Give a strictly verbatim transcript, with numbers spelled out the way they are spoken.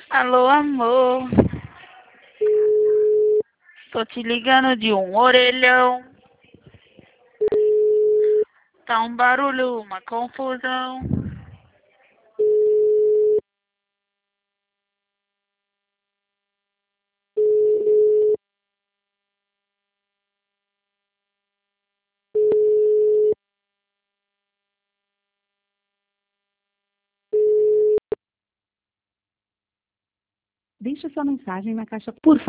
Alô, amor. Tô te ligando de um orelhão. Tá um barulho, uma confusão. Deixe sua mensagem na caixa. Por